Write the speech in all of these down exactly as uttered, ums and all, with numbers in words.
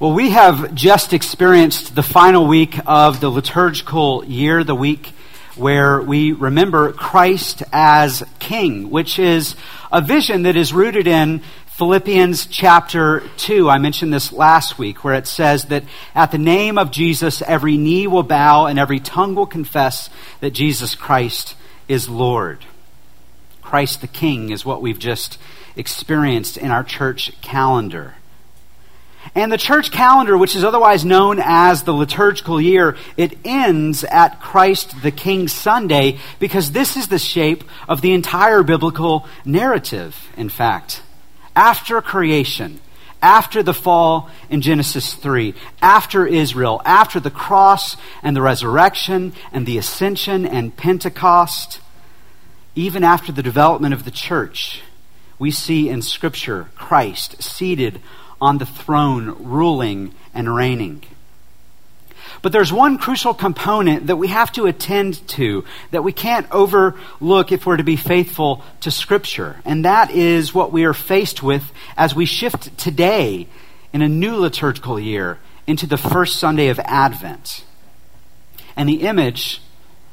Well, we have just experienced the final week of the liturgical year, the week where we remember Christ as King, which is a vision that is rooted in Philippians chapter two. I mentioned this last week, where it says that at the name of Jesus, every knee will bow and every tongue will confess that Jesus Christ is Lord. Christ the King is what we've just experienced in our church calendar. And the church calendar, which is otherwise known as the liturgical year, it ends at Christ the King Sunday because this is the shape of the entire biblical narrative, in fact. After creation, after the fall in Genesis three, after Israel, after the cross and the resurrection and the ascension and Pentecost, even after the development of the church, we see in Scripture Christ seated on the throne, ruling and reigning. But there's one crucial component that we have to attend to, that we can't overlook if we're to be faithful to Scripture. And that is what we are faced with as we shift today in a new liturgical year into the first Sunday of Advent. And the image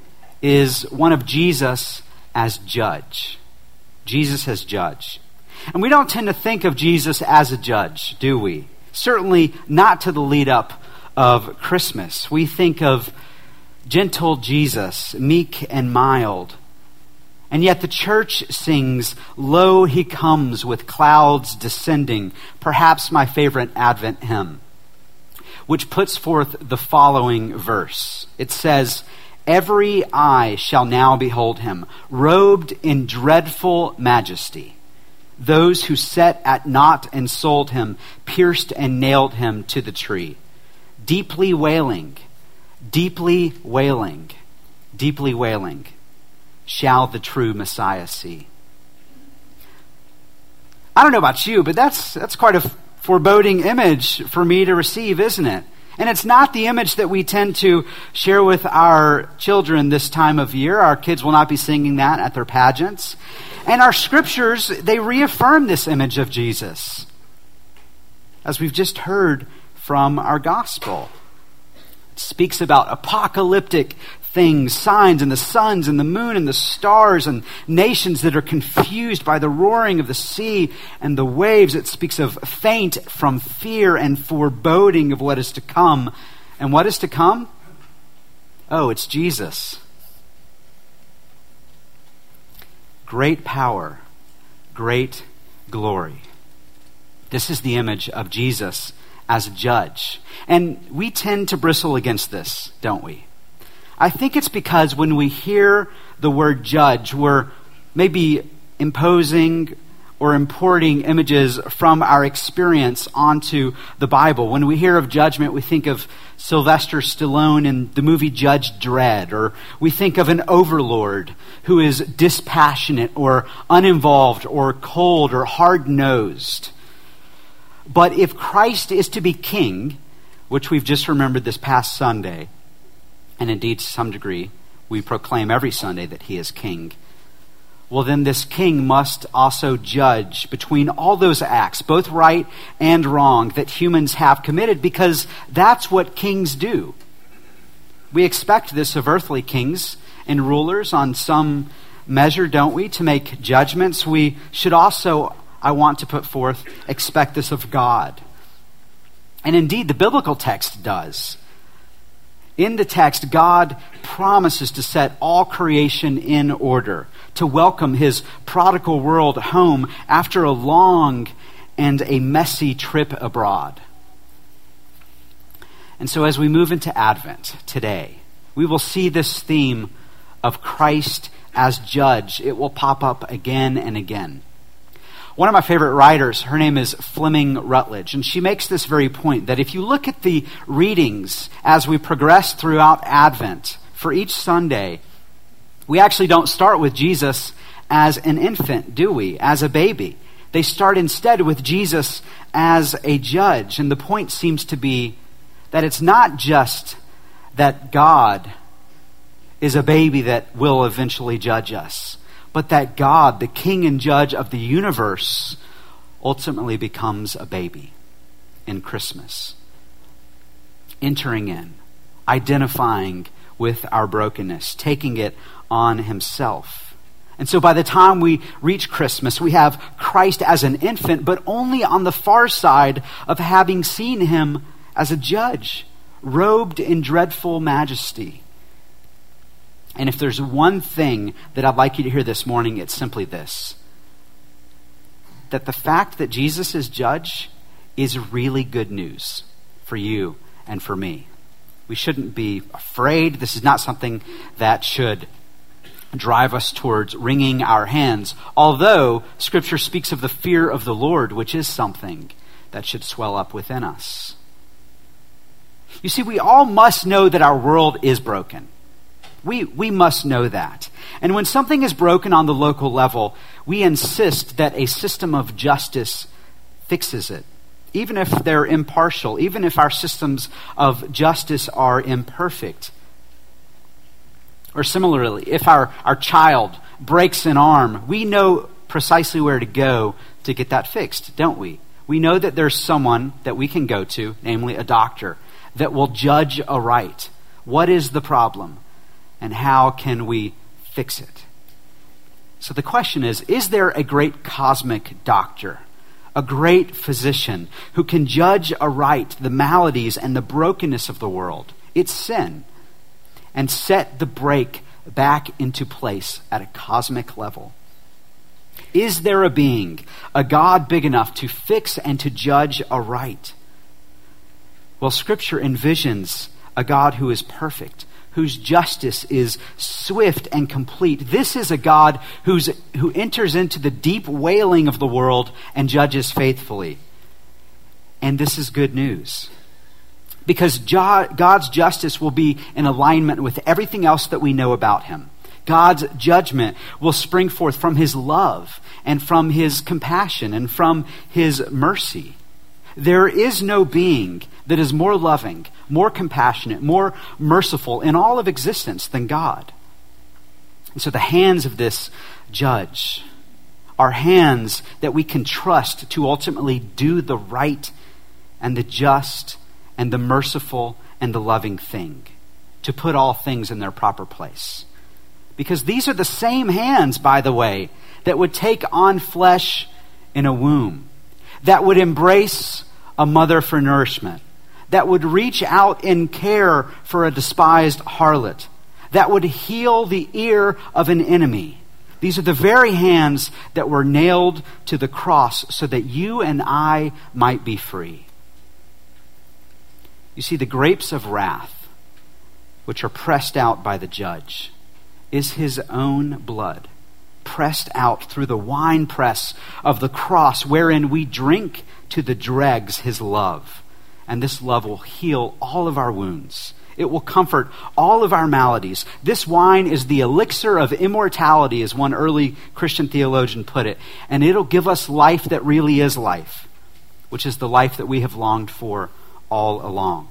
is one of Jesus as judge. Jesus as judge. And we don't tend to think of Jesus as a judge, do we? Certainly not to the lead up of Christmas. We think of gentle Jesus, meek and mild. And yet the church sings, "Lo, he comes with clouds descending," perhaps my favorite Advent hymn, which puts forth the following verse. It says, "Every eye shall now behold him, robed in dreadful majesty. Those who set at naught and sold him, pierced and nailed him to the tree. Deeply wailing, deeply wailing, deeply wailing, shall the true Messiah see." I don't know about you, but that's that's quite a foreboding image for me to receive, isn't it? And it's not the image that we tend to share with our children this time of year. Our kids will not be singing that at their pageants. And our scriptures, they reaffirm this image of Jesus, as we've just heard from our gospel. It speaks about apocalyptic things, signs and the suns and the moon and the stars and nations that are confused by the roaring of the sea and the waves. It speaks of faint from fear and foreboding of what is to come. And what is to come? Oh, it's Jesus. Great power, great glory. This is the image of Jesus as a judge. And we tend to bristle against this, don't we? I think it's because when we hear the word judge, we're maybe imposing or importing images from our experience onto the Bible. When we hear of judgment, we think of Sylvester Stallone in the movie Judge Dredd, or we think of an overlord who is dispassionate or uninvolved or cold or hard-nosed. But if Christ is to be king, which we've just remembered this past Sunday, and indeed to some degree we proclaim every Sunday that he is king, well then this king must also judge between all those acts, both right and wrong, that humans have committed, because that's what kings do. We expect this of earthly kings and rulers on some measure, don't we, to make judgments. We should also, I want to put forth, expect this of God. And indeed, the biblical text does. In the text, God promises to set all creation in order, to welcome his prodigal world home after a long and a messy trip abroad. And so as we move into Advent today, we will see this theme of Christ as judge. It will pop up again and again. One of my favorite writers, her name is Fleming Rutledge, and she makes this very point, that if you look at the readings as we progress throughout Advent for each Sunday, we actually don't start with Jesus as an infant, do we? As a baby. They start instead with Jesus as a judge. And the point seems to be that it's not just that God is a baby that will eventually judge us, but that God, the King and Judge of the universe, ultimately becomes a baby in Christmas. entering in, identifying with our brokenness, taking it on himself. And so by the time we reach Christmas, we have Christ as an infant, but only on the far side of having seen him as a judge, robed in dreadful majesty. And if there's one thing that I'd like you to hear this morning, it's simply this: that the fact that Jesus is judge is really good news for you and for me. We shouldn't be afraid. This is not something that should drive us towards wringing our hands, although Scripture speaks of the fear of the Lord, which is something that should swell up within us. You see, we all must know that our world is broken. We, we must know that. And when something is broken on the local level, we insist that a system of justice fixes it, even if they're impartial, even if our systems of justice are imperfect. Or similarly, if our, our child breaks an arm, we know precisely where to go to get that fixed, don't we? We know that there's someone that we can go to, namely a doctor, that will judge aright. What is the problem? And how can we fix it? So the question is, is there a great cosmic doctor, a great physician who can judge aright the maladies and the brokenness of the world, its sin, and set the break back into place at a cosmic level? Is there a being, a God big enough to fix and to judge aright? Well, Scripture envisions a God who is perfect, whose justice is swift and complete. This is a God who's, who enters into the deep wailing of the world and judges faithfully. And this is good news, because God's justice will be in alignment with everything else that we know about him. God's judgment will spring forth from his love and from his compassion and from his mercy. There is no being that is more loving, more compassionate, more merciful in all of existence than God. And so the hands of this judge are hands that we can trust to ultimately do the right and the just and the merciful and the loving thing, to put all things in their proper place. Because these are the same hands, by the way, that would take on flesh in a womb, that would embrace a mother for nourishment, that would reach out in care for a despised harlot, that would heal the ear of an enemy. These are the very hands that were nailed to the cross so that you and I might be free. You see, the grapes of wrath, which are pressed out by the judge, is his own blood, pressed out through the winepress of the cross, wherein we drink to the dregs his love. And this love will heal all of our wounds. It will comfort all of our maladies. This wine is the elixir of immortality, as one early Christian theologian put it. And it'll give us life that really is life, which is the life that we have longed for all along.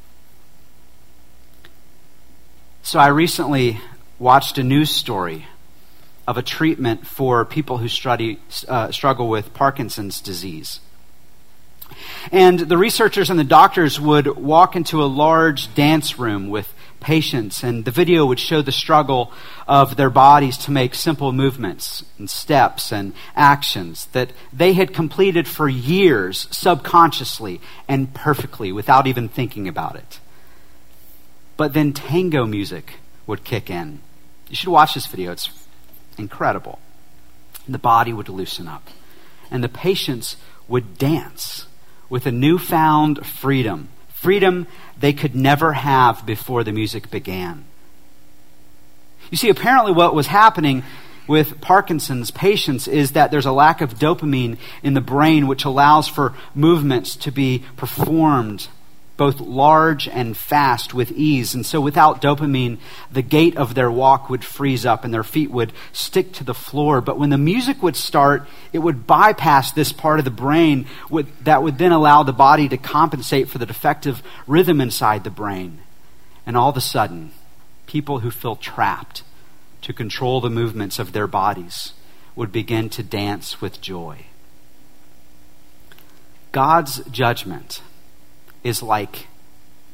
So I recently watched a news story of a treatment for people who study, uh, struggle with Parkinson's disease. And the researchers and the doctors would walk into a large dance room with patients, and the video would show the struggle of their bodies to make simple movements and steps and actions that they had completed for years subconsciously and perfectly without even thinking about it. But then tango music would kick in. You should watch this video. It's incredible. The body would loosen up, and the patients would dance with a newfound freedom, freedom they could never have before the music began. You see, apparently what was happening with Parkinson's patients is that there's a lack of dopamine in the brain, which allows for movements to be performed both large and fast with ease. And so without dopamine, the gait of their walk would freeze up and their feet would stick to the floor. But when the music would start, it would bypass this part of the brain that would then allow the body to compensate for the defective rhythm inside the brain. And all of a sudden, people who feel trapped to control the movements of their bodies would begin to dance with joy. God's judgment is like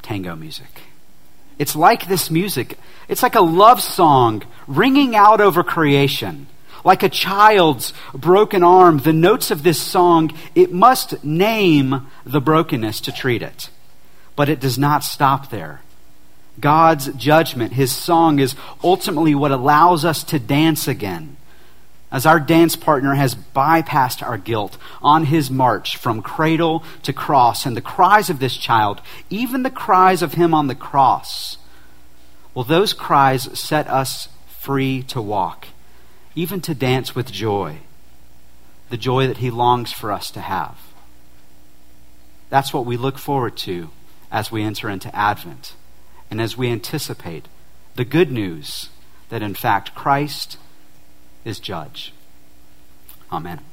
tango music. It's like this music. It's like a love song ringing out over creation. Like a child's broken arm, the notes of this song, it must name the brokenness to treat it. But it does not stop there. God's judgment, his song, is ultimately what allows us to dance again. As our dance partner has bypassed our guilt on his march from cradle to cross, and the cries of this child, even the cries of him on the cross, well, those cries set us free to walk, even to dance with joy, the joy that he longs for us to have. That's what we look forward to as we enter into Advent and as we anticipate the good news that in fact Christ is judge. Amen.